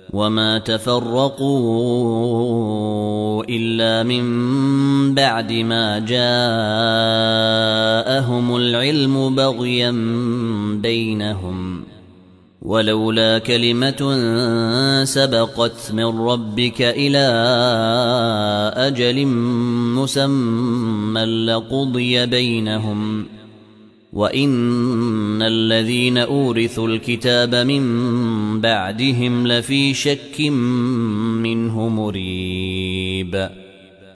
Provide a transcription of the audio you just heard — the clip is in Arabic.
وما تفرقوا إلا من بعد ما جاءهم العلم بغيا بينهم ولولا كلمة سبقت من ربك إلى أجل مسمى لقضي بينهم وإن الذين أورثوا الكتاب من بعدهم لفي شك منه مريب